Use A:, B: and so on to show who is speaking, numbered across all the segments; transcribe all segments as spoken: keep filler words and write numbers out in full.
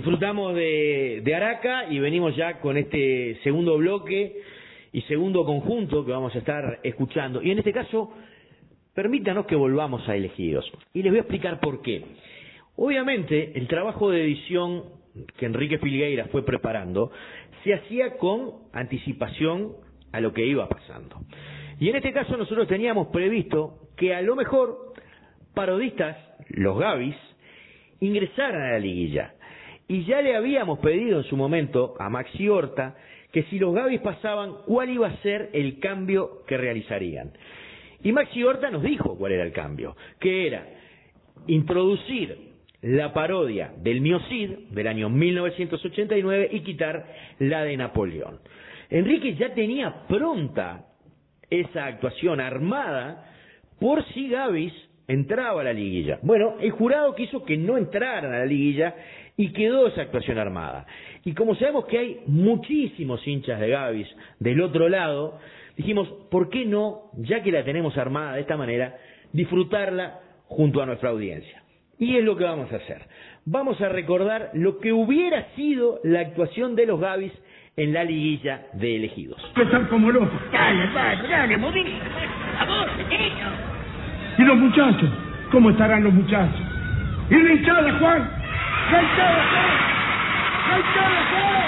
A: Disfrutamos de, de Araca y venimos ya con este segundo bloque y segundo conjunto que vamos a estar escuchando. Y en este caso, permítanos que volvamos a Elegidos. Y les voy a explicar por qué. Obviamente, el trabajo de edición que Enrique Filgueira fue preparando se hacía con anticipación a lo que iba pasando. Y en este caso nosotros teníamos previsto que a lo mejor parodistas, los Gavis, ingresaran a la liguilla. Y ya le habíamos pedido en su momento a Maxi Horta que si los Gavis pasaban, cuál iba a ser el cambio que realizarían. Y Maxi Horta nos dijo cuál era el cambio, que era introducir la parodia del Mio Cid del año mil novecientos ochenta y nueve y quitar la de Napoleón. Enrique ya tenía pronta esa actuación armada por si Gavis entraba a la liguilla. Bueno, el jurado quiso que no entraran a la liguilla y quedó esa actuación armada. Y como sabemos que hay muchísimos hinchas de Gavis del otro lado, dijimos, ¿por qué no, ya que la tenemos armada de esta manera, disfrutarla junto a nuestra audiencia? Y es lo que vamos a hacer. Vamos a recordar lo que hubiera sido la actuación de los Gavis en la liguilla de Elegidos.
B: Están como locos.
C: Dale, padre, dale, moviste, por favor, pequeño.
B: ¿Y los muchachos? ¿Cómo estarán los muchachos? ¿Y la hinchada, Juan? ¡La hinchada, Juan! ¡La hinchada, Juan!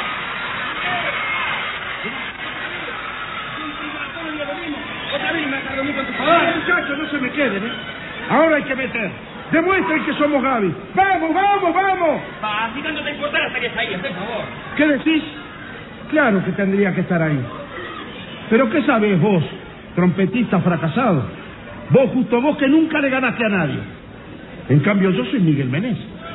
C: Otra vez me agarró con tu
B: Ahora, muchachos, no se me queden, ¿eh? Ahora hay que meter. Demuestren que somos Gavis. ¡Vamos, vamos, vamos!
C: Va, si tanto te importara estarías ahí, por favor.
B: ¿Qué decís? Claro que tendría que estar ahí. ¿Pero qué sabés vos, trompetista fracasado? Vos, justo vos, que nunca le ganaste a nadie. En cambio, yo soy Miguel Menés.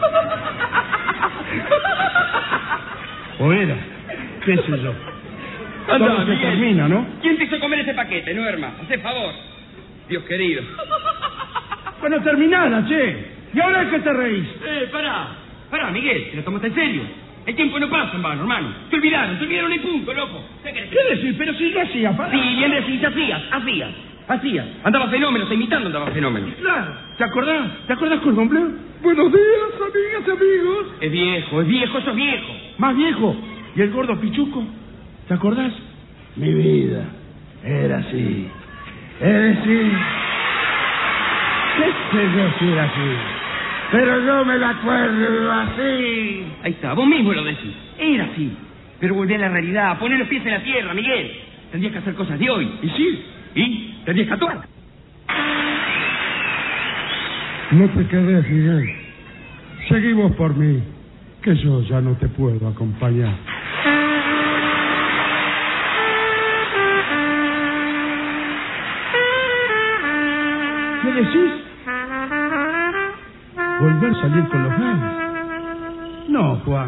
B: ¿O era? ¿Qué sé yo?
C: Anda,
B: Todo se
C: Miguel.
B: termina, ¿no?
C: ¿Quién te hizo comer ese paquete, no, hermano? Hacé favor. Dios querido.
B: Bueno, terminala, che. ¿Y ahora es que te reís?
C: Eh, pará. Pará, Miguel, te lo tomaste en serio. El tiempo no pasa en vano, hermano. Te olvidaron, te olvidaron y punto, loco. ¿Qué querés
B: ¿Qué decís? Pero si yo hacía, para.
C: Sí, bien decís, hacías, hacías. Hacías. Andaba fenómenos, imitando andaba fenómenos.
B: Claro. ¿Te acordás? ¿Te acordás con nombre? Buenos días, amigas y amigos.
C: Es viejo, es viejo, eso es viejo.
B: Más viejo. ¿Y el gordo Pichuco? ¿Te acordás? Mi vida era así. Es decir, qué sé yo si era así. Pero yo me la acuerdo así.
C: Ahí está, vos mismo lo decís. Era así. Pero volvé a la realidad, poné los pies en la tierra, Miguel. Tendrías que hacer cosas de hoy.
B: ¿Y sí?
C: ¿Y? Tendrías que actuar.
B: No te quedes, Miguel. Seguimos por mí, que yo ya no te puedo acompañar. ¿Qué decís? ¿Volver a salir con los Gavis? No, Juan.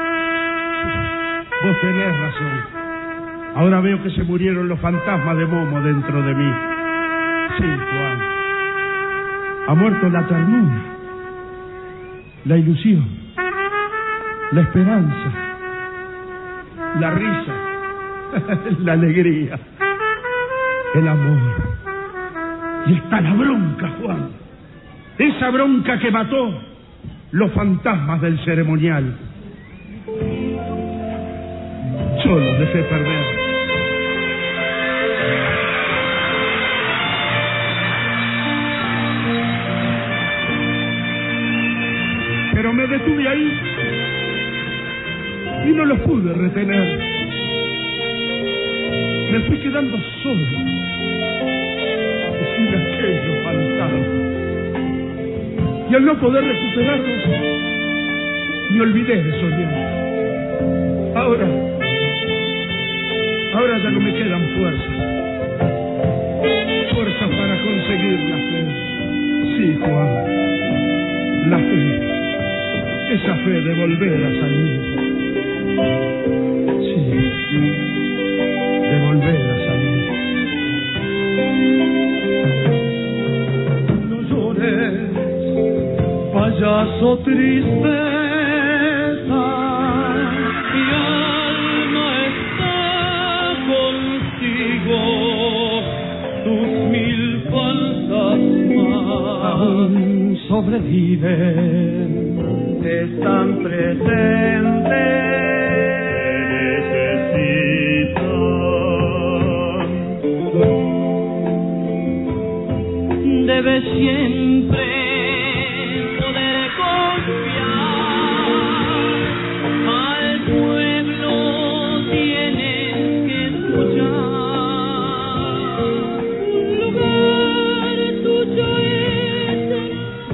B: Vos tenés razón. Ahora veo que se murieron los fantasmas de Momo dentro de mí. Sí, Juan. Ha muerto la ternura, la ilusión, la esperanza, la risa, la alegría, el amor. Y está la bronca, Juan. Esa bronca que mató los fantasmas del ceremonial. Yo los dejé perder. Pero me detuve ahí y no los pude retener. Me fui quedando solo sin aquellos fantasmas. Y al no poder recuperarlos, me olvidé de soñar. Ahora, ahora ya no me quedan fuerzas. Fuerzas para conseguir la fe. Sí, Juan, la fe. Esa fe de volver a salir. Sí, de volver a salir. No llores, payaso tristeza, mi alma está contigo, tus mil fantasmas aún sobreviven.
D: están presentes. Debes siempre poder confiar, al pueblo tienes que escuchar. Un lugar tuyo es el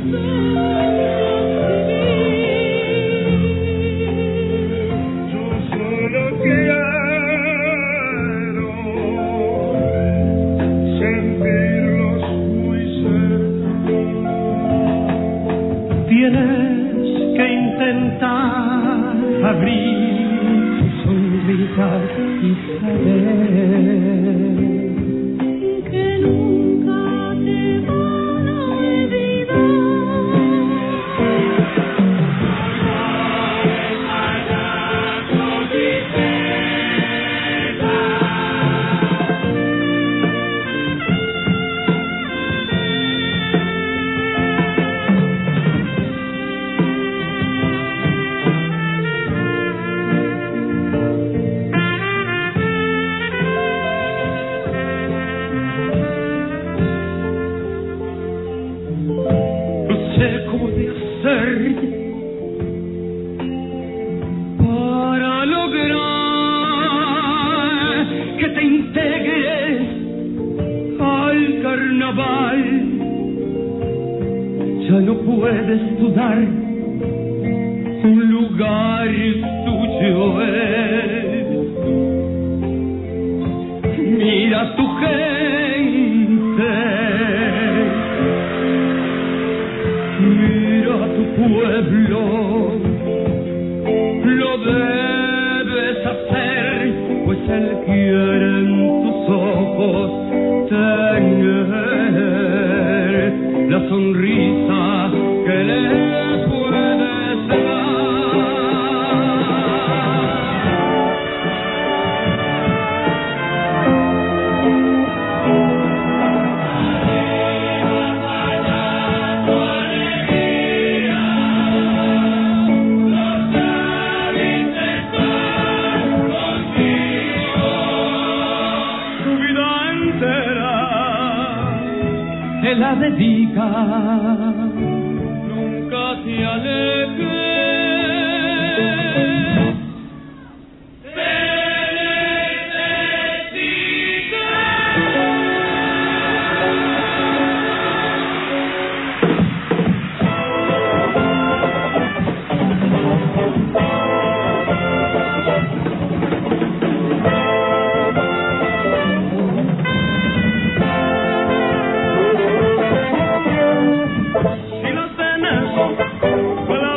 D: yo solo quiero sentirlos muy cerca. Tienes que intentar abrir tu sonrisa y saber que nunca te van a olvidar. No sé cómo de hacer para lograr que te integres al carnaval. Ya no puedes dudar, un lugar tuyo es. Mira tu gente, mira tu pueblo, lo debes hacer, pues él quiere en tus ojos tener la sonrisa que le puedes dar. Tu vida entera te la dedica, nunca te alejes. Te necesita. Si lo tenés, pues la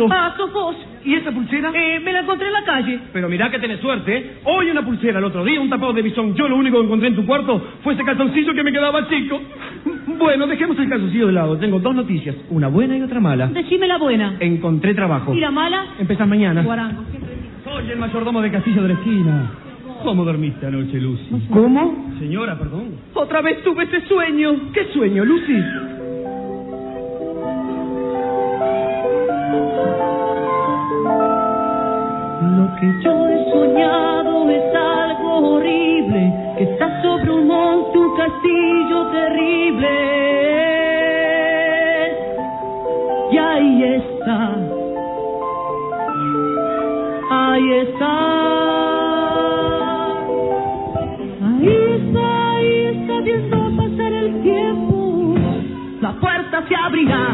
C: lado?
E: Ah, sos vos.
C: ¿Y esa pulsera?
E: Eh, me la encontré en la calle.
C: Pero mirá que tenés suerte, ¿eh? Hoy una pulsera, el otro día un tapado de bisón. Yo lo único que encontré en tu cuarto fue ese calzoncillo que me quedaba chico. Bueno, dejemos el calzoncillo de lado. Tengo dos noticias, una buena y otra mala.
E: Decime la buena.
C: Encontré trabajo.
E: ¿Y la mala?
C: Empezás mañana.
E: Guarango, siempre digo.
C: Soy el mayordomo de Castillo de la Esquina. ¿Cómo dormiste anoche, Lucy?
E: ¿Cómo?
C: Señora, perdón.
E: Otra vez tuve ese sueño.
C: ¿Qué sueño, Lucy?
E: Lo que yo he soñado es algo horrible, que está sobre un monte, un castillo terrible. Y ahí está, ahí está, ahí está, ahí está viendo pasar el tiempo. La puerta se abrirá.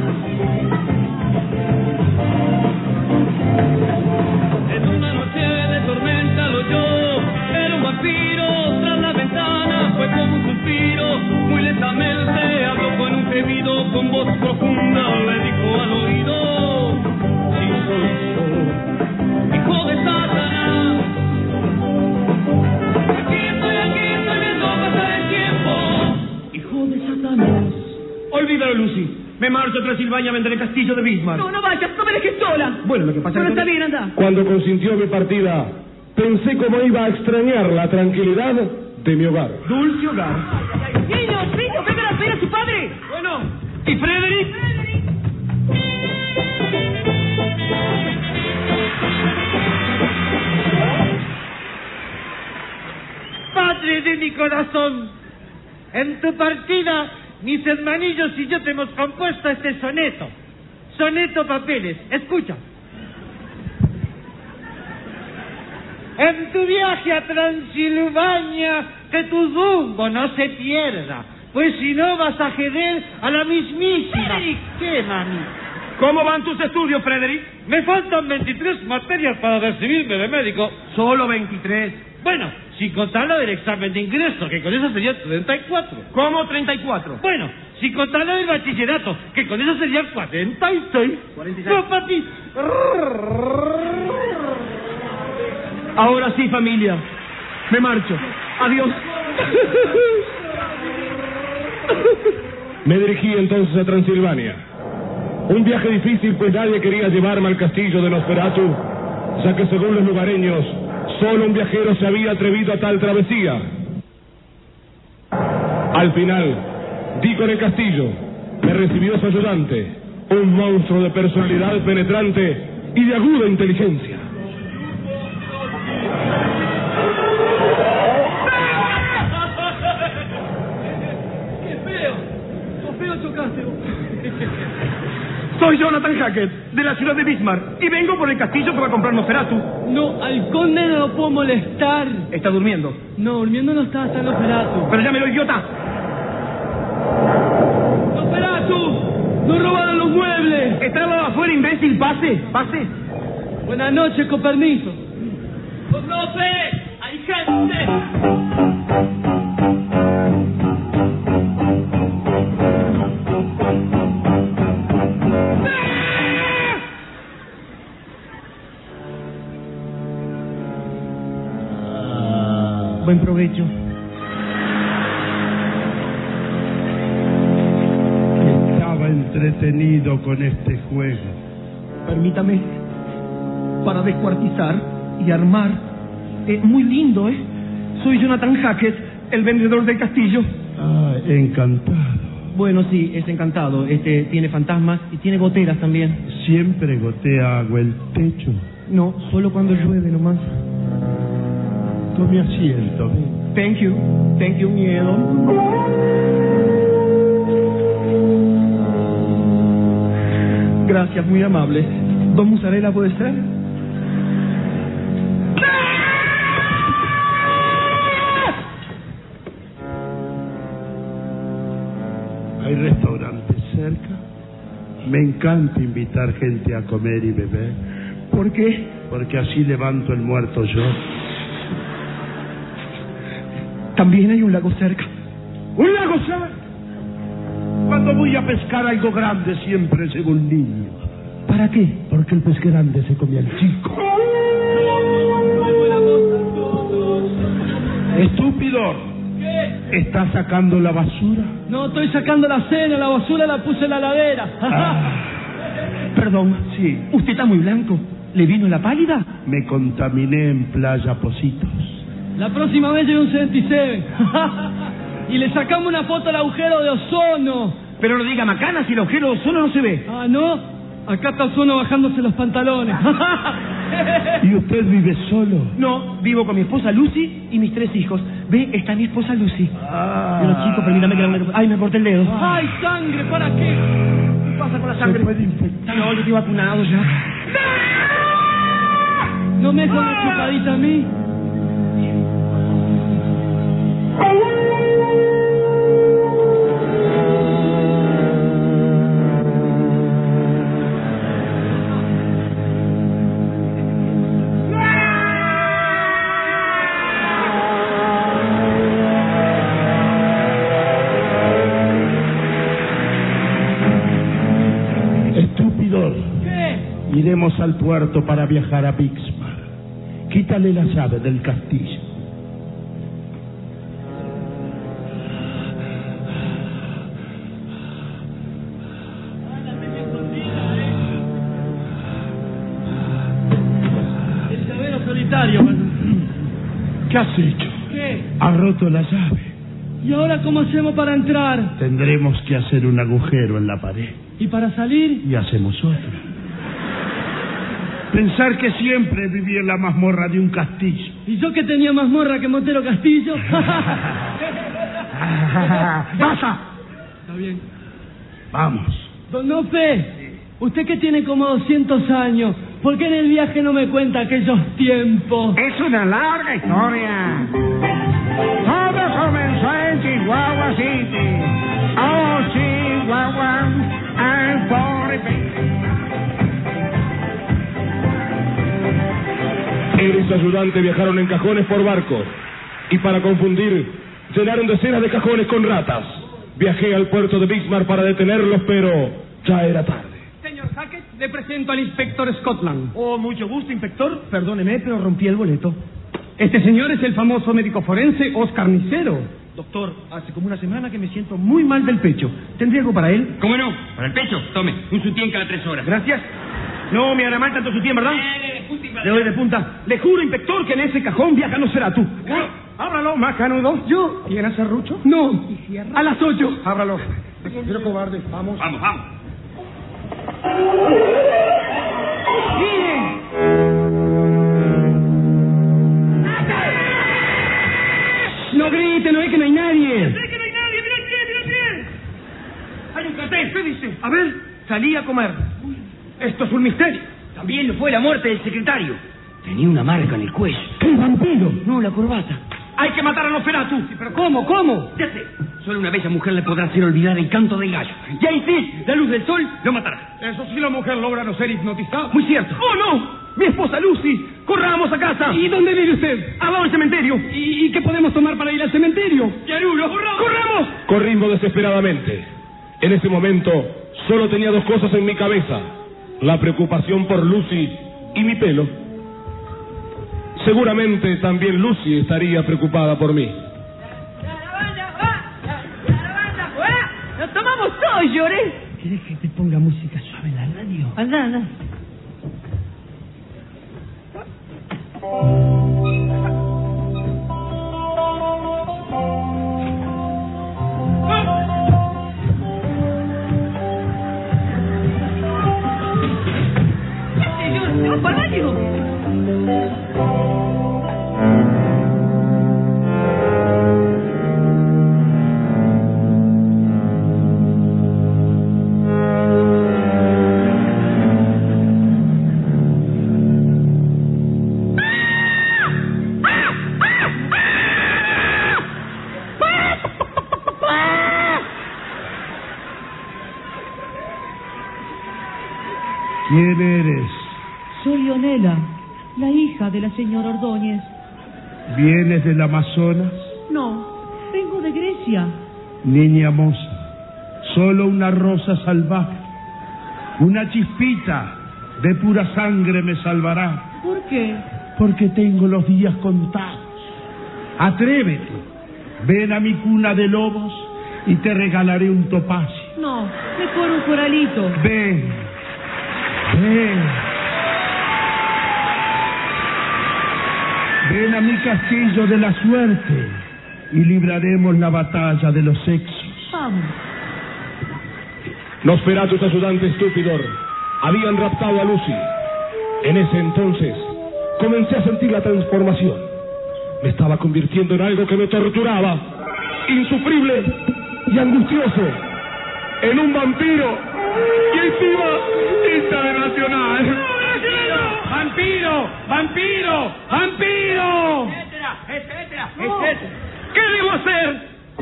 D: En una noche de tormenta lo oyó, era un vampiro tras la ventana, fue como un suspiro, muy lentamente habló con un gemido, con voz profunda le dijo al oído: sí soy yo, hijo de Satanás, aquí estoy, aquí estoy viendo pasar el tiempo, hijo de Satanás.
C: Olvídalo, Lucy. Me marcho a Transilvania a vender el castillo de Bismarck.
E: No, no vayas, no me dejes sola.
C: Bueno, lo que pasa
E: Bueno,
C: es que...
E: está bien, anda.
B: Cuando consintió mi partida, pensé cómo iba a extrañar la tranquilidad de mi hogar.
C: Dulce hogar.
E: Niños, niños, vengan a ver a su padre.
C: Bueno, ¿y Frederick?
F: Padre de mi corazón, en tu partida, mis hermanillos y yo te hemos compuesto este soneto. Soneto Papeles, escucha. En tu viaje a Transilvania, que tu rumbo no se pierda, pues si no vas a ceder a la mismísima...
E: Frederick.
F: ¿Qué, mami?
C: ¿Cómo van tus estudios, Frederick?
F: Me faltan veintitrés materias para recibirme de médico.
C: Solo veintitrés.
F: Bueno, sin contar lo del examen de ingreso, que con eso sería treinta y cuatro.
C: ¿Cómo treinta y cuatro?
F: Bueno, sin contar lo del bachillerato, que con eso sería cuarenta y seis.
C: cuarenta y seis.
F: No, papi.
C: Ahora sí, familia. Me marcho. Adiós.
B: Me dirigí entonces a Transilvania. Un viaje difícil, pues nadie quería llevarme al castillo de Nosferatu, ya que según los lugareños, solo un viajero se había atrevido a tal travesía. Al final, di con el castillo. Me recibió su ayudante, un monstruo de personalidad penetrante y de aguda inteligencia.
C: ¡Qué feo! ¡Qué feo chocaste! Soy Jonathan Hackett, de la ciudad de Bismarck, y vengo por el castillo que va a comprar Nosferatu.
D: No, al conde no lo puedo molestar.
C: Está durmiendo.
D: No, durmiendo no está, está en Nosferatu.
C: Pero llámelo, idiota.
D: ¡Nosferatu! ¡Nos robaron los muebles!
C: Estaba afuera, imbécil. Pase, pase.
D: Buenas noches, con permiso. ¡Profe! ¡Hay gente!
C: Buen provecho.
B: Estaba entretenido con este juego.
C: Permítame, para descuartizar y armar. Eh, muy lindo, ¿eh? Soy Jonathan Hackett, el vendedor del castillo.
B: Ah, encantado.
C: Bueno, sí, es encantado. Este tiene fantasmas y tiene goteras también.
B: Siempre gotea agua el techo.
C: No, solo cuando llueve nomás.
B: Tome asiento.
C: Thank you, thank you, miedo. Gracias, muy amable. ¿Don Musarela puede ser?
B: ¿Hay restaurantes cerca? Me encanta invitar gente a comer y beber.
C: ¿Por qué?
B: Porque así levanto el muerto yo.
C: También hay un lago cerca.
B: ¡Un lago cerca! Cuando voy a pescar algo grande siempre llevo un niño. ¿Para qué? Porque el pez grande se comía al chico. ¡Estúpido!
C: ¿Qué?
B: ¿Estás sacando la basura?
C: No, estoy sacando la cena, la basura la puse en la ladera.
B: Ah,
C: Perdón.
B: sí.
C: ¿Usted está muy blanco? ¿Le vino la pálida?
B: Me contaminé en Playa Positos.
C: La próxima vez lleve un setenta y siete. Y le sacamos una foto al agujero de ozono.
F: Pero no diga macana si el agujero de ozono no se ve.
C: Ah, ¿no? Acá está ozono bajándose los pantalones.
B: ¿Y usted vive solo?
F: No, vivo con mi esposa Lucy y mis tres hijos. Ve, está mi esposa Lucy.
B: Ah.
F: Pero chico, permítame que... la- Ay, me corté el dedo.
C: ¡Ay, sangre! ¿Para qué?
F: ¿Qué pasa con la
B: Se
F: sangre?
B: puede infectar.
F: No, yo estoy vacunado ya.
C: ¿No me con una chupadita a mí?
B: Estúpido.
C: ¿Qué?
B: Iremos al puerto para viajar a Bixmar. Quítale la llave del castillo.
C: El llavero solitario.
B: ¿Qué has hecho?
C: ¿Qué?
B: Has roto la llave.
C: ¿Y ahora cómo hacemos para entrar?
B: Tendremos que hacer un agujero en la pared.
C: ¿Y para salir?
B: Y hacemos otro. Pensar que siempre viví en la mazmorra de un castillo.
C: ¿Y yo que tenía más morra que Montero Castillo?
B: ¡Basta!
C: Está bien.
B: Vamos.
C: Don Nope, usted que tiene como doscientos años, ¿por qué en el viaje no me cuenta aquellos tiempos?
F: Es una larga historia. Todo comenzó en Chihuahua City. Oh, Chihuahua, I'm for it.
G: Él y su ayudante viajaron en cajones por barco y para confundir llenaron decenas de cajones con ratas. Viajé al puerto de Bixmar para detenerlos, pero ya era tarde.
C: Señor Hackett, le presento al inspector Scotland.
F: Oh, mucho gusto, inspector. Perdóneme, pero rompí el boleto.
C: Este señor es el famoso médico forense Oscar Nicero.
F: Doctor, hace como una semana que me siento muy mal del pecho. ¿Tendría algo para él?
H: ¿Cómo no? Para el pecho, tome, un sutién cada tres horas.
F: Gracias. No me hará mal tanto su tiempo, ¿verdad? Le doy de punta. Le juro, inspector, que en ese cajón viaja no será tú. Ábralo, macanudo.
C: ¿Yo?
F: ¿Tienes serrucho?
C: No. A las ocho.
F: Ábralo. Pero cobarde, vamos.
H: Vamos, vamos.
C: No grite, no es que no hay nadie.
F: que no hay nadie! ¡Mira el pie, mira el pie! Hay un cartel, ¿qué dice? A ver, salí a comer. Esto es un misterio.
H: También lo fue la muerte del secretario. Tenía una marca en el cuello.
C: ¿Qué vampiro?
H: No, la corbata.
F: Hay que matar a Nosferatu.
C: ¿Pero cómo, cómo?
H: Ya sé. Solo una bella mujer le podrá hacer olvidar el canto del gallo. Y ahí sí, la luz del sol lo matará.
F: Eso sí, la mujer logra no ser hipnotizada.
H: Muy cierto.
F: ¡Oh, no! ¡Mi esposa Lucy! ¡Corramos a casa!
C: ¿Y dónde vive usted?
F: ¡Al lado del cementerio!
C: ¿Y, y qué podemos tomar para ir al cementerio?
F: ¡Yarulo! ¡Corramos!
G: Corrimos desesperadamente. En ese momento solo tenía dos cosas en mi cabeza: la preocupación por Lucy y mi pelo. Seguramente también Lucy estaría preocupada por mí.
E: ¡Nos tomamos todo, lloré!
C: ¿Quieres que te ponga música suave en la radio?
E: Anda, anda. Señor, ¿se va para el baño?
B: ¿Quién eres?
E: Soy Leonela, la hija de la señora Ordóñez.
B: ¿Vienes del Amazonas?
E: No, vengo de Grecia.
B: Niña moza, solo una rosa salvaje, una chispita de pura sangre me salvará.
E: ¿Por qué?
B: Porque tengo los días contados. Atrévete, ven a mi cuna de lobos y te regalaré un topacio.
E: No, mejor un coralito.
B: Ven, ven. Ven a mi castillo de la suerte y libraremos la batalla de los sexos.
E: Vamos.
G: Nosferatu y su ayudante Estúpidor habían raptado a Lucy. En ese entonces comencé a sentir la transformación. Me estaba convirtiendo en algo que me torturaba, insufrible y angustioso, en un vampiro y encima internacional.
C: ¡Vampiro! ¡Vampiro! ¡Vampiro!
H: Etcétera, etcétera,
C: No.
H: etcétera.
C: ¿Qué debo hacer?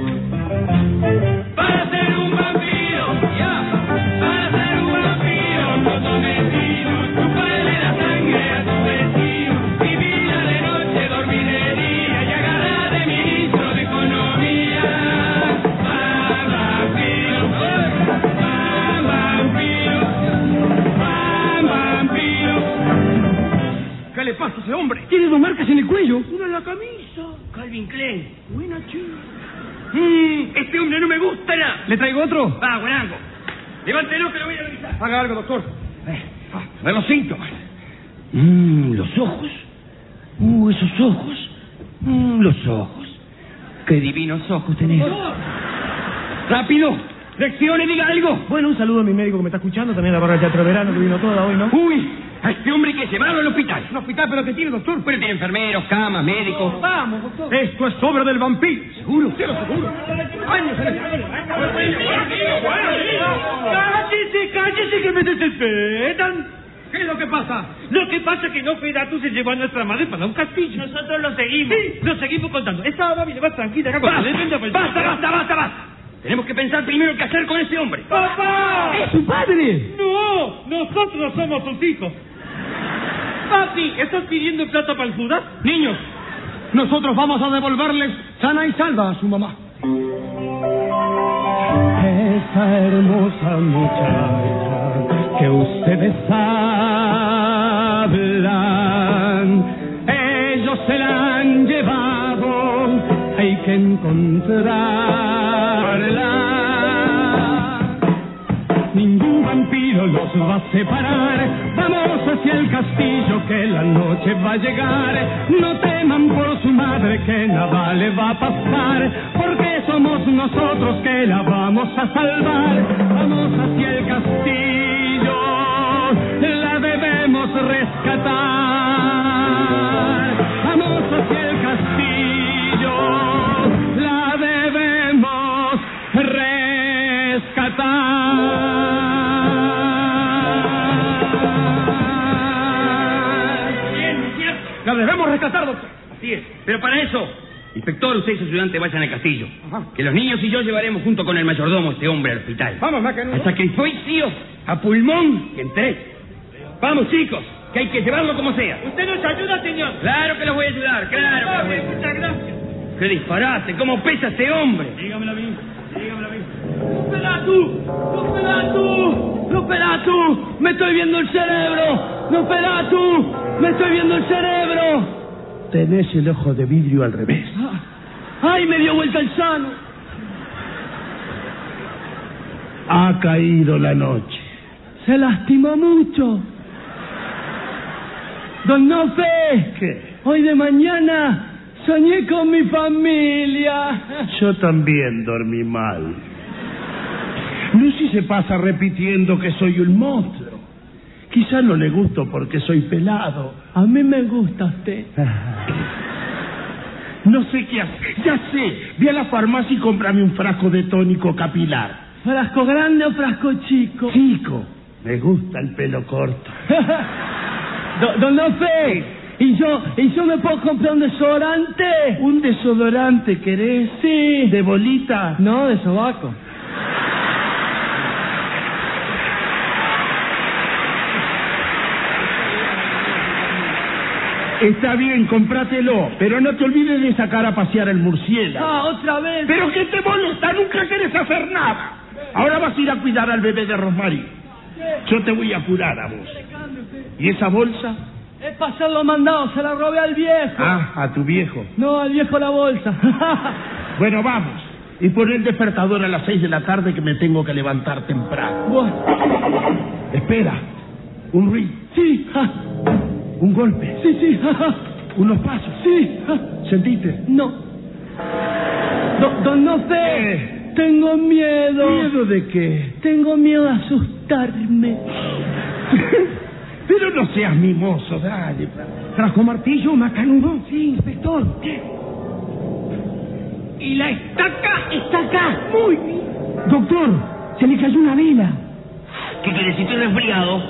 D: Para ser un vampiro, ya, para ser un vampiro, no tomes vino, chupale la sangre a tu vecino, vivir de noche, dormir de día y agarrar de ministro de economía. Va vampiro, va vampiro, va vampiro.
C: ¿Qué le pasa a ese hombre? Tiene dos marcas en el cuello.
H: Una en la camisa. Calvin Klein.
C: Buena chica.
H: Mmm, este hombre no me gusta nada.
C: ¿Le traigo otro?
H: Va, guarango. Levántelo que lo voy a revisar.
C: Haga algo, doctor.
H: Eh, a ver los síntomas. Mmm, los ojos. Uh, esos ojos. Mmm, los ojos. Qué divinos ojos tenés. Rápido. Lecciones, diga algo.
C: Bueno, un saludo a mi médico que me está escuchando, también a la barra de teatro de verano que vino toda hoy, ¿no?
H: Uy, a este hombre hay que llevarlo al hospital.
C: Un hospital, pero ¿qué tiene, doctor?
H: Pero tiene enfermeros, camas, médicos.
C: Vamos, doctor. Esto es obra del vampiro.
H: ¿Seguro?
C: Sí, lo seguro. Años en el...
F: ¡Cállese, cállese, que me desesperan!
C: ¿Qué es lo que pasa?
F: Lo que pasa es que Nosferatu se llevó a nuestra madre para un castillo. Nosotros lo seguimos. Sí, lo seguimos contando. Esta va bien, va tranquila. acá cuando le venga, pues-
H: Basta, basta, basta, basta. Tenemos que pensar primero qué hacer con ese hombre.
F: ¡Papá!
C: ¡Es su padre!
F: ¡No! Nosotros somos sus hijos. Papi, ¿estás pidiendo plata para el Judas?
C: Niños, nosotros vamos a devolverles sana y salva a su mamá. Esa hermosa muchacha que ustedes hablan, ellos se la han llevado, hay que encontrarla. Ningún vampiro los va a separar. Vamos hacia el castillo que la noche va a llegar. No teman por su madre que nada le va a pasar, porque somos nosotros que la vamos a salvar. Vamos hacia el castillo, la debemos rescatar. Vamos hacia el castillo, la debemos rescatar. La debemos rescatar, doctor.
H: Así es. Pero para eso, inspector, usted y su ayudante vayan al castillo.
C: Ajá.
H: Que los niños y yo llevaremos junto con el mayordomo a este hombre al hospital.
C: Vamos, Macanudo.
H: Al sacrificio, a pulmón y en tres. Vamos, chicos, que hay que llevarlo como sea.
F: ¿Usted nos ayuda, señor?
H: Claro que los voy a ayudar, claro que los voy a ayudar.
F: Muchas gracias.
H: ¡Qué disparate! ¿Cómo pesa este hombre?
C: Dígamelo a mí. Dígamelo a mí.
E: ¡Nosferatu! ¡Nosferatu! ¡Nosferatu! ¡Me estoy viendo el cerebro! ¡Nosferatu! ¡Me estoy viendo el cerebro!
B: Tenés el ojo de vidrio al revés.
E: ¡Ay, me dio vuelta el sano!
B: Ha caído la noche.
E: Se lastimó mucho. Don Nofe,
B: ¿Qué?
E: hoy de mañana soñé con mi familia.
B: Yo también dormí mal. Lucy se pasa repitiendo que soy un monstruo. Quizá no le gusto porque soy pelado.
E: A mí me gusta usted.
B: No sé qué hacer. Ya sé. Ve a la farmacia y cómprame un frasco de tónico capilar.
E: ¿Frasco grande o frasco chico?
B: Chico. Me gusta el pelo corto.
E: Do- Don Nofe, ¿y yo, ¿y yo me puedo comprar un desodorante?
B: ¿Un desodorante querés?
E: Sí.
B: ¿De bolita?
E: No, de sobaco.
B: Está bien, cómpratelo, pero no te olvides de sacar a pasear el murciélago.
E: Ah, otra vez.
B: ¿Pero qué te molesta? Nunca quieres hacer nada. Ahora vas a ir a cuidar al bebé de Rosmarie. Yo te voy a curar a vos. ¿Y esa bolsa?
C: Es para hacer los mandados, se la robé al viejo.
B: Ah, a tu viejo.
C: No, al viejo la bolsa.
B: Bueno, vamos. Y pon el despertador a las seis de la tarde que me tengo que levantar temprano.
C: Bueno.
B: Espera. Un ruido.
C: Sí.
B: Un golpe.
C: Sí, sí.
B: Unos pasos.
C: Sí.
B: ¿Sentiste?
C: No. Don, don Nofe,
B: ¿Qué?
C: tengo miedo.
B: ¿Miedo de qué?
C: Tengo miedo a asustarme.
B: Pero no seas mimoso, dale. ¿Trajo martillo, macanudo? Sí, inspector. ¿Qué?
H: ¿Y la estaca?
C: Está acá.
B: Muy bien. Doctor, se le cayó una vela.
H: ¿Qué querés? Si estoy resfriado.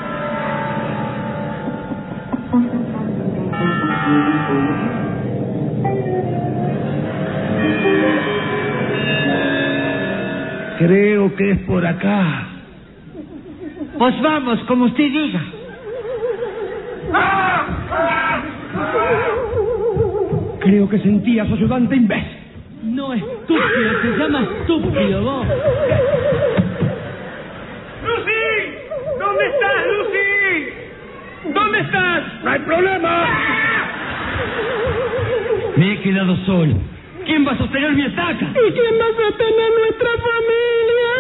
B: Creo que es por acá.
F: Pues vamos, como usted diga.
B: Creo que sentí a su ayudante imbécil.
C: No, estúpido, se llama estúpido, vos.
H: ¡Lucy! ¿Dónde estás, Lucy? ¿Dónde estás?
B: ¡No hay problema!
H: Me he quedado solo. ¿Quién va a sostener mi estaca?
C: ¿Y quién va a sostener nuestra familia?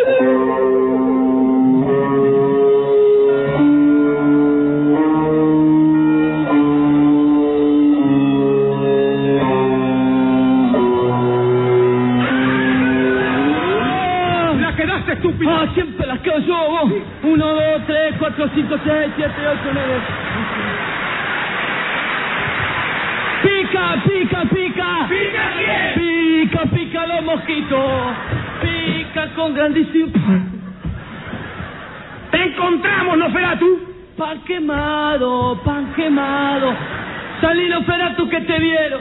H: ¡La quedaste, estúpido!
C: Ah, siempre las quedo yo, vos. Uno, dos, tres, cuatro, cinco, seis, siete, ocho, nueve. Pica, pica, pica.
H: ¿Pica quién?
C: Pica, pica los mosquitos. Pica con grandísimo.
B: ¡Te encontramos, Nosferatu!
C: Pan quemado, pan quemado. Salí, Nosferatu, que te vieron.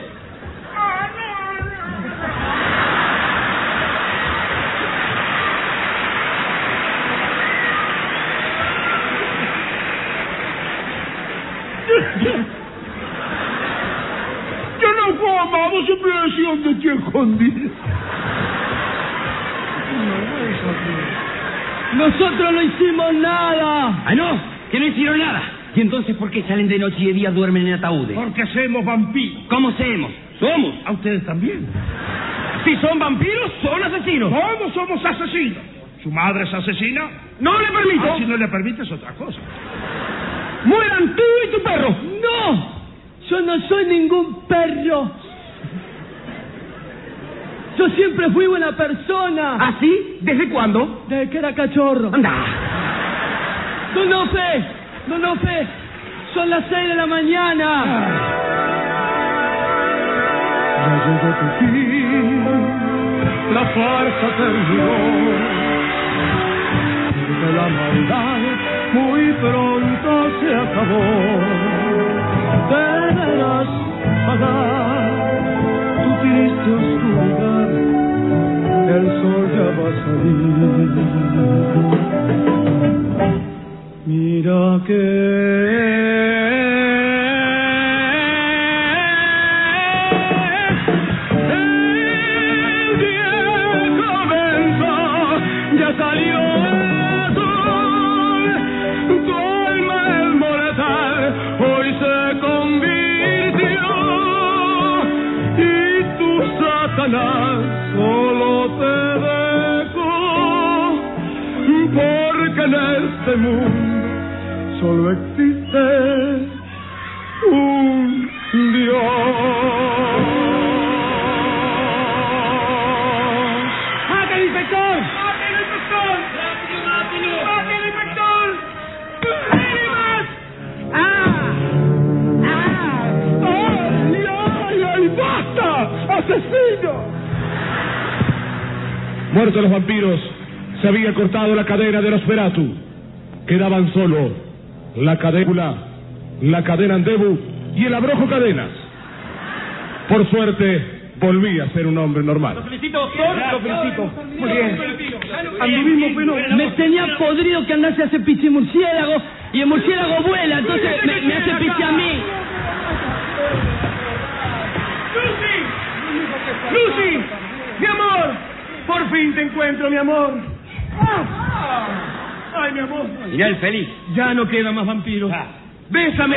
B: Yo no fui amado, siempre decían de ti escondido.
C: Nosotros no hicimos nada.
H: ¡Ah, no! Que no hicieron nada. ¿Y entonces por qué salen de noche y de día duermen en ataúdes?
B: Porque somos vampiros.
H: ¿Cómo seremos? Somos.
B: A ustedes también.
H: Si son vampiros, son asesinos.
B: Todos somos asesinos. ¿Su madre es asesina?
H: ¡No le permito!
B: Ah, si no le permite es otra cosa.
H: ¡Mueran tú y tu perro!
C: No, yo no soy ningún perro. Yo siempre fui buena persona.
H: ¿Ah, sí? ¿Desde cuándo?
C: Desde que era cachorro.
H: ¡Anda!
C: No, no, fe. No, no, fe. Son las seis de la mañana.
B: Ya llegó tu fin, la farsa terminó. Porque la maldad muy pronto se acabó. Deberás pagar tu triste oscuridad. El sol ya va a salir. Mira que
C: solo te dejo, porque en este mundo solo existe un Dios. ¡Mate, inspector! ¡Mate, inspector! ¡Rápido, rápido! ¡Mate, inspector! ¡Ay, más! ¡Ah! ¡Ah! ¡Ay, ay, ay! ¡Basta! ¡Asesino!
G: Muertos los vampiros, se había cortado la cadena de Nosferatu. Quedaban solo la cadécula, la cadena Andebu y el abrojo Cadenas. Por suerte, volví a ser un hombre normal.
H: Lo felicito, doctor, lo felicito.
B: Muy bien. Anduvimos, pero...
C: Me tenía podrido que andase a hacer pichi murciélago y el murciélago vuela, entonces me, me hace pichi a mí.
H: ¡Lucy! ¡Lucy! ¡Mi amor! Por fin te encuentro, mi amor.
B: Ay, mi amor.
H: Final feliz.
B: Ya no queda más vampiro.
H: Ah.
B: ¡Bésame!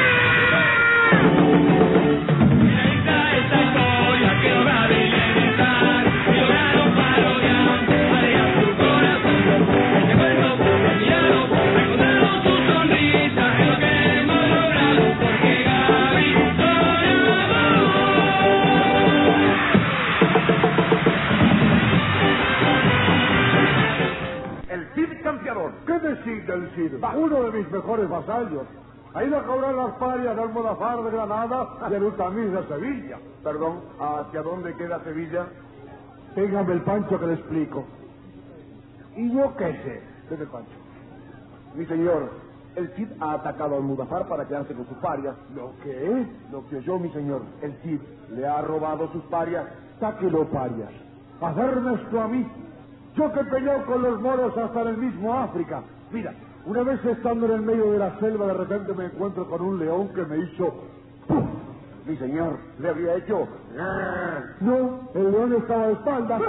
I: ¿Qué decir del Cid? Uno de mis mejores vasallos. Ha ido a cobrar las parias de Almodafar de Granada y el Ultramís de Sevilla. Perdón, ¿hacia dónde queda Sevilla? Téngame el Pancho que le explico. ¿Y yo qué sé? ¿Qué es el Pancho? Mi señor, el Cid ha atacado a Almodafar para quedarse con sus parias. ¿Lo qué? Lo que oyó, mi señor. El Cid le ha robado sus parias. Sáquelo, parias. Hacerme esto a mí. Yo que he peleado con los moros hasta en el mismo África. Mira, una vez estando en el medio de la selva, de repente me encuentro con un león que me hizo... ¡Puf! Mi señor, le había hecho... No, el león estaba de espalda.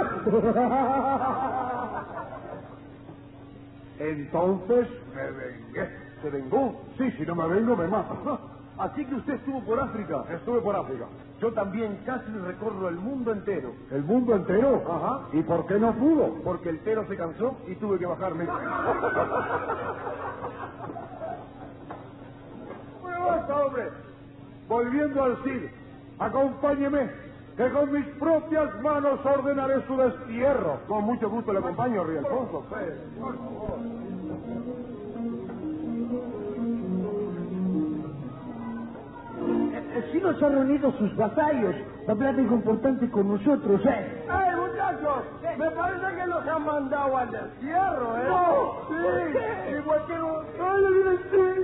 I: Entonces me vengué. ¿Se vengó? Sí, si no me vengo me mata. Así que usted estuvo por África. Estuve por África. Yo también casi recorro el mundo entero. ¿El mundo entero? Ajá. ¿Y por qué no pudo? Porque el tero se cansó y tuve que bajarme. Bueno, basta, hombre. Volviendo al Cid, acompáñeme, que con mis propias manos ordenaré su destierro. Con mucho gusto le acompaño, Rey Alfonso. Pues, por favor.
J: Sí nos han reunido sus vasallos para hablar algo importante con nosotros, ¿eh?
I: ¡Ey, muchachos! Me parece que los han mandado al destierro, ¿eh? ¡No! Sí, igual que los... ¡Ay, sí!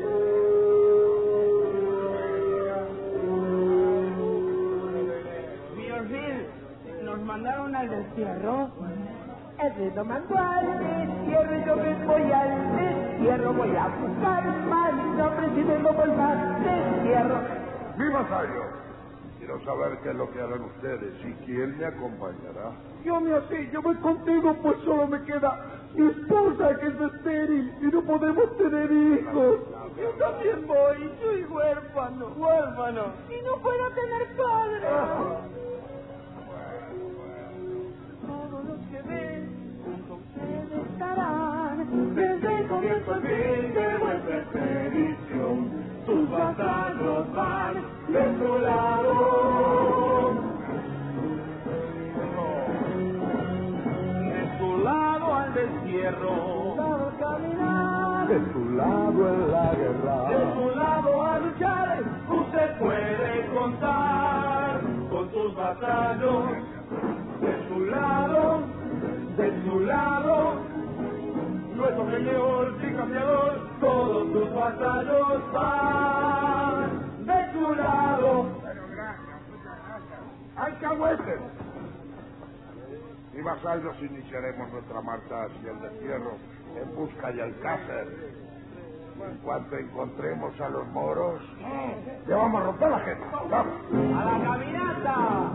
J: Mío Cid, nos mandaron al destierro. El Cid nos mandó al destierro y yo me voy al destierro. Voy a buscar más nombres y vengo por más destierro.
I: ¡Mi vasallo! Quiero saber qué es lo que harán ustedes y quién me acompañará. Yo me así, yo voy contigo, pues solo me queda mi esposa que es estéril y no podemos tener hijos.
J: Yo también voy, soy huérfano.
I: Huérfano.
J: Y no puedo tener padre.
I: Ah.
J: Todos los que ven, junto a ustedes estarán. Desde el comienzo al fin de vuestra expedición. Tus vasallos van de su lado.
I: De su lado al destierro.
J: Al caminar.
I: De su lado en la guerra.
J: De su lado a luchar. Usted puede contar con tus vasallos. De su lado, de su lado. Nuestro Señor y Campeador, todos tus vasallos van de tu lado.
I: Bueno, gracias, muchas gracias. ¡Alcahuetes! Y vasallos, iniciaremos nuestra marcha hacia el destierro en busca de Alcácer. En cuanto encontremos a los moros, ya vamos a romper la gente. ¡Vamos!
J: ¡A la caminata!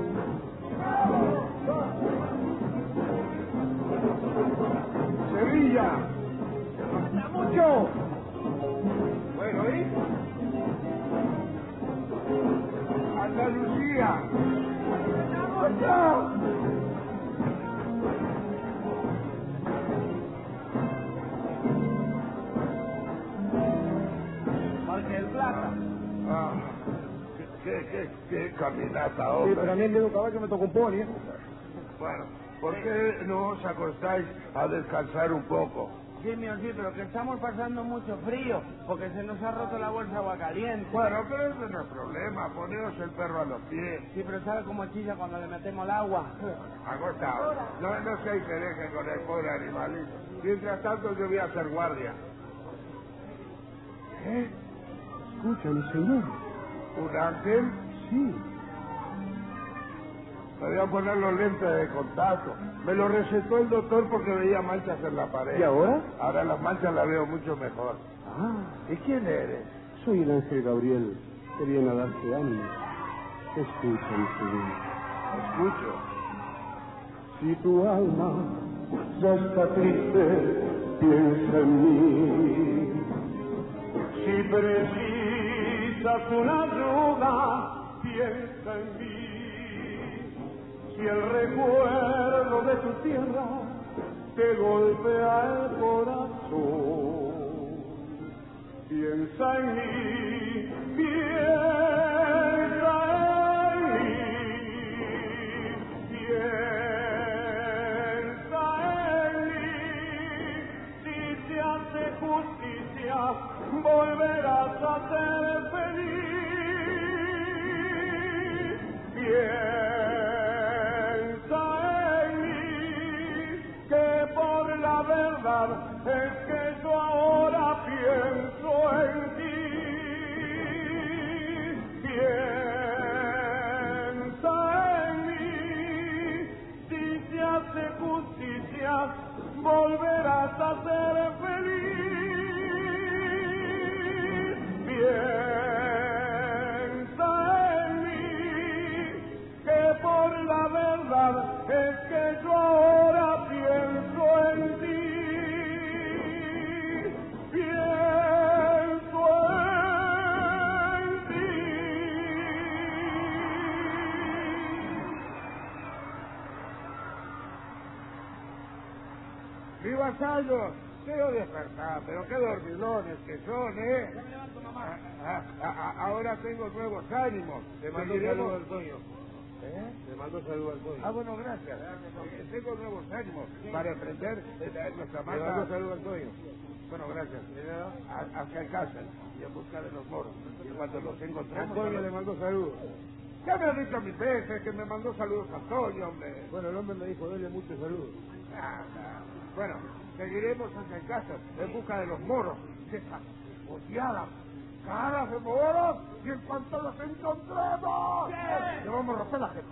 I: ¡Sevilla!
J: ¡Da mucho!
I: Bueno, ¿y? ¡Andalucía!
J: ¡Da mucho! Parque del Plata.
I: Ah, qué, qué, qué caminata, hombre.
J: Sí, pero a mí el dedo caballo me tocó un pony, ¿eh?
I: Bueno, ¿por qué no os acostáis a descansar un poco?
J: Sí, mío, sí, pero que estamos pasando mucho frío, porque se nos ha roto la bolsa de agua caliente.
I: Bueno, pero ese no es problema, poneos el perro a los pies.
J: Sí, pero ¿sabe cómo chilla cuando le metemos el agua?
I: Acostaos, no, no se dejen con el pobre animalito. Mientras tanto yo voy a hacer guardia.
J: ¿Eh? Escucha, mi señor.
I: ¿Un ángel?
J: Sí.
I: Me voy a poner los lentes de contacto. Me lo recetó el doctor porque veía manchas en la pared.
J: ¿Y ahora?
I: Ahora las manchas las veo mucho mejor.
J: Ah,
I: ¿Y quién eres?
J: soy el ángel Gabriel, que viene a darte ánimo. Escucha, mi señor.
I: Escucho.
J: Si tu alma ya está triste piensa en mí. Si precisas una ayuda, piensa en mí. Si el recuerdo de tu tierra te golpea el corazón, piensa en mí, piensa en mí, piensa en mí. Si te hace justicia, volverás a ser feliz. Piensa en mí, que por la verdad es que yo ahora pienso en ti. Piensa en mí, si te hace justicia, volverás a ser feliz. Piensa en mí, que por la verdad es que yo ahora pienso en ti.
I: ¡Mi vasallo! Quiero despertar, pero qué dormilones que son, ¿eh? Ah, ah, ah, ahora tengo nuevos ánimos.
K: Te mando saludo al Toño.
I: ¿Eh?
K: Te mando saludo al Toño.
I: Ah, bueno, gracias. Eh, Tengo nuevos ánimos para emprender eh, nuestra
K: Te
I: marca.
K: mando saludo al Toño.
I: Bueno, gracias. A- Hacia casa y en busca de los moros. Y cuando los encontremos...
K: Antonio le mandó saludos.
I: Ya me ha dicho mil veces que me mandó saludos a Antonio, hombre.
K: Bueno, el hombre me dijo, dele muchos saludos.
I: Ah, ah. Bueno, seguiremos hacia casa en busca de los moros. Esas odiadas caras de moros, y en cuanto los encontremos, le vamos a romper la gente.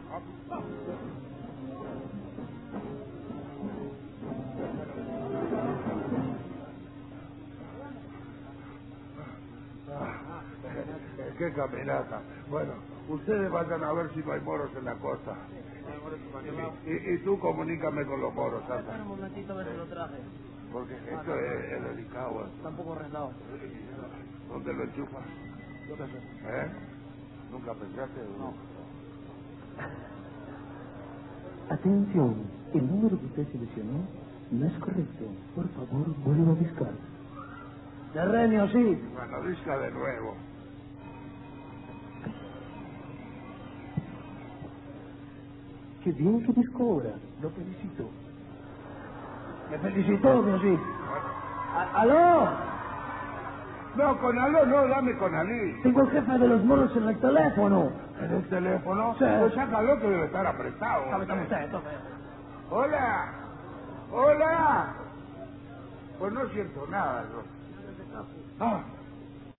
I: Ah, ¡qué caminata! Bueno, ustedes vayan a ver si no hay moros en la costa. Y, y tú comunícame con los moros, Santa.
F: Espera un momentito a ver si lo traje.
I: Porque esto es, es delicado. ¿Eh?
F: Está un poco rendado.
I: ¿Dónde lo enchufas?
F: Yo qué sé.
I: ¿Eh? ¿Nunca pensaste?
F: No.
L: Atención, el número que usted seleccionó no es correcto. Por favor, vuelva a buscar.
F: Terrenio, sí.
I: Bueno, disca de nuevo.
L: Qué bien que descubra. Lo felicito.
F: Me felicitó, pero sí. A- ¡Aló!
I: No, con aló no, dame con alí.
F: Tengo el jefe de los moros en el teléfono.
I: ¿En el teléfono?
F: Sí.
I: Pues sácalo que debe estar apretado.
F: ¿Sabe cómo está esto?
I: ¡Hola! ¡Hola! Pues no siento nada, yo. Ah,